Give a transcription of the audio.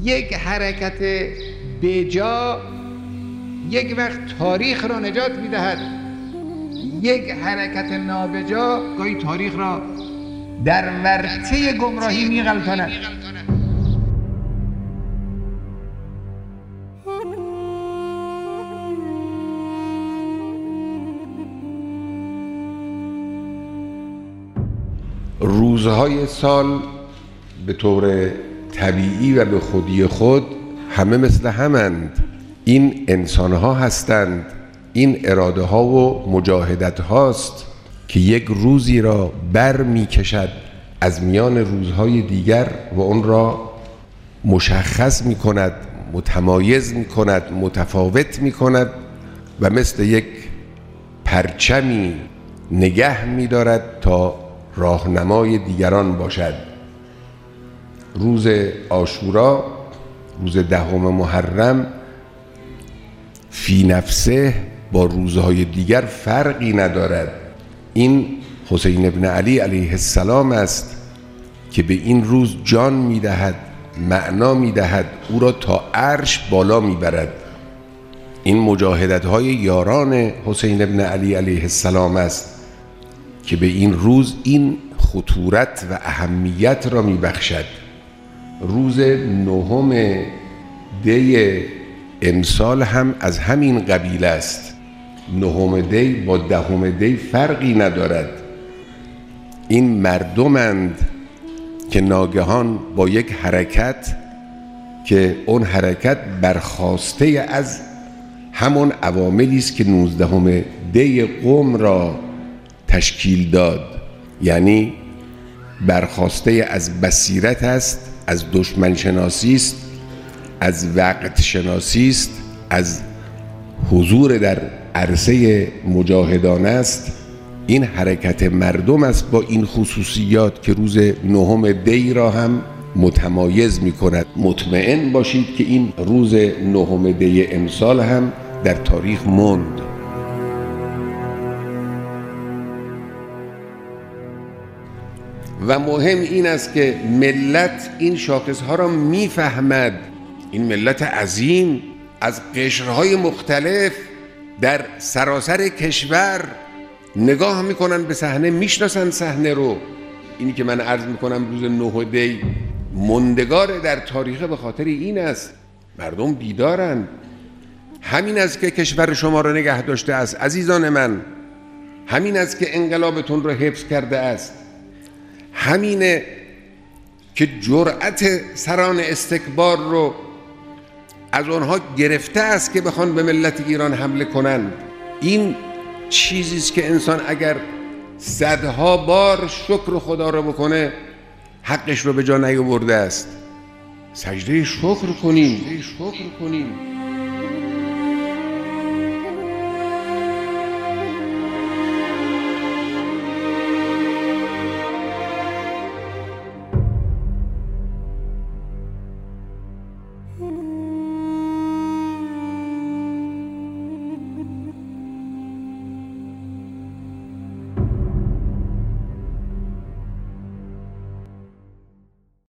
یک حرکت بجا یک وقت تاریخ را نجات می‌دهد، یک حرکت نابجا گاهی تاریخ را در ورطه گمراهی می‌غلطاند. روزهای سال به طور طبیعی و به خودی خود همه مثل همند. این انسان‌ها هستند، این اراده ها و مجاهدت هاست که یک روزی را بر می کشد از میان روزهای دیگر و اون را مشخص می کند، متمایز می کند، متفاوت می کند و مثل یک پرچمی نگه می دارد تا راهنمای دیگران باشد. روز عاشورا، روز 10 محرم، فی نفسه با روزهای دیگر فرقی ندارد. این حسین ابن علی علیه السلام است که به این روز جان می‌دهد، معنا می‌دهد، او را تا عرش بالا می‌برد. این مجاهدت‌های یاران حسین ابن علی علیه السلام است که به این روز این خطورت و اهمیت را می‌بخشد. روز 9 دی امسال هم از همین قبیل است. 9 دی با 10 دی فرقی ندارد. این مردمند که ناگهان با یک حرکت که اون حرکت برخاسته از همون عواملی است که 19 دی قم را تشکیل داد، یعنی برخاسته از بصیرت است، از دشمن شناسی است، از وقت شناسی است، از حضور در عرصه مجاهدانه است. این حرکت مردم است با این خصوصیات که روز 9 دی را هم متمایز می کند. مطمئن باشید که این روز 9 دی امسال هم در تاریخ ماند. و مهم این است که ملت این شاخصها را میفهمد. این ملت عظیم از قشرهای مختلف در سراسر کشور نگاه میکنن به صحنه، میشناسن صحنه رو. اینی که من عرض میکنم روز 9 دی ماندگار در تاریخ به خاطر این است. مردم بیدارن. همین است که کشور شما را نگه داشته است عزیزان من. همین است که انقلابتون را حفظ کرده است. همینه که جرأت سران استکبار رو از آنها گرفته است که بخوان به ملت ایران حمله کنند. این چیزی است که انسان اگر صدها بار شکر خدا رو بکنه حقش رو به جا نیاورده است. سجده شکر کنیم.